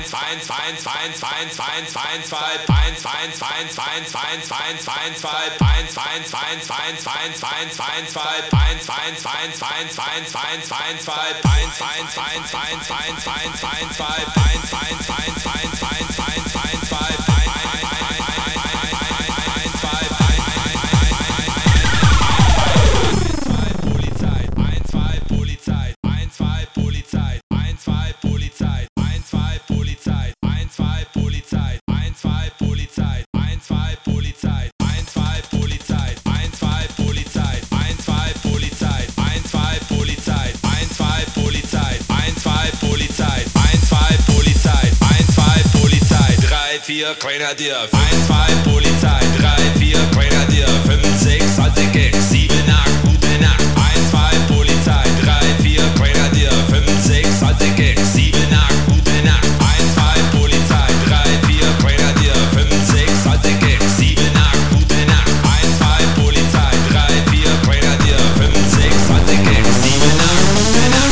4 Grenadier, 1, 2 Polizei, 3, 4 Grenadier, 5, 6 alte Gags, 7, 8 gute Nacht, 1, 2 Polizei, 3, 4 Grenadier, 5, 6 alte Gags, 7, 8 gute Nacht, 1, 2 Polizei, 3, 4 Grenadier, 5, 6 alte Gags, 7, 8 gute Nacht, 1, 2 Polizei, 3, 4 Grenadier, 5, 6 alte Gags, 7, 8 gute Nacht.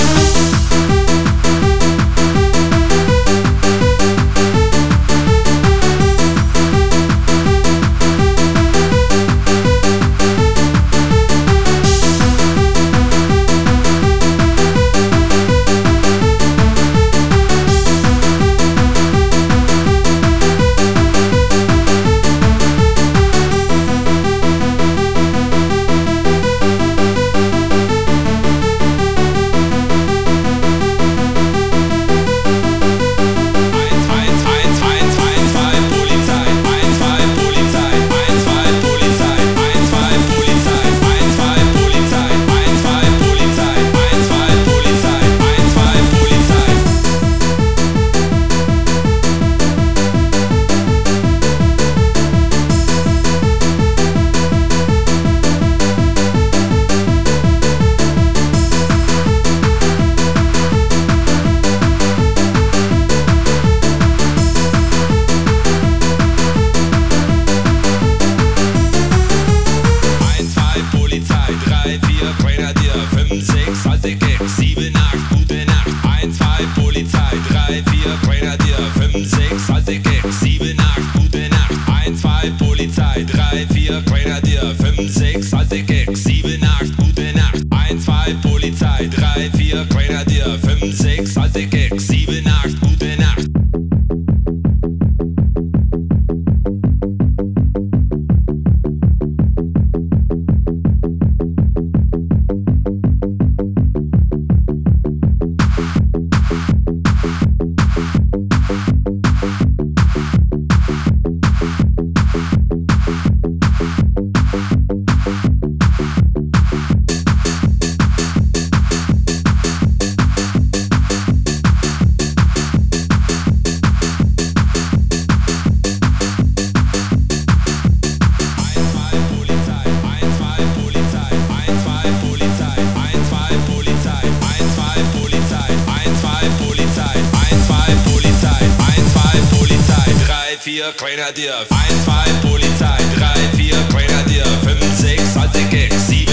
Grenadier, 1, 2 Polizei, 3, 4 Grenadier, 5, 6 alte Gags, 7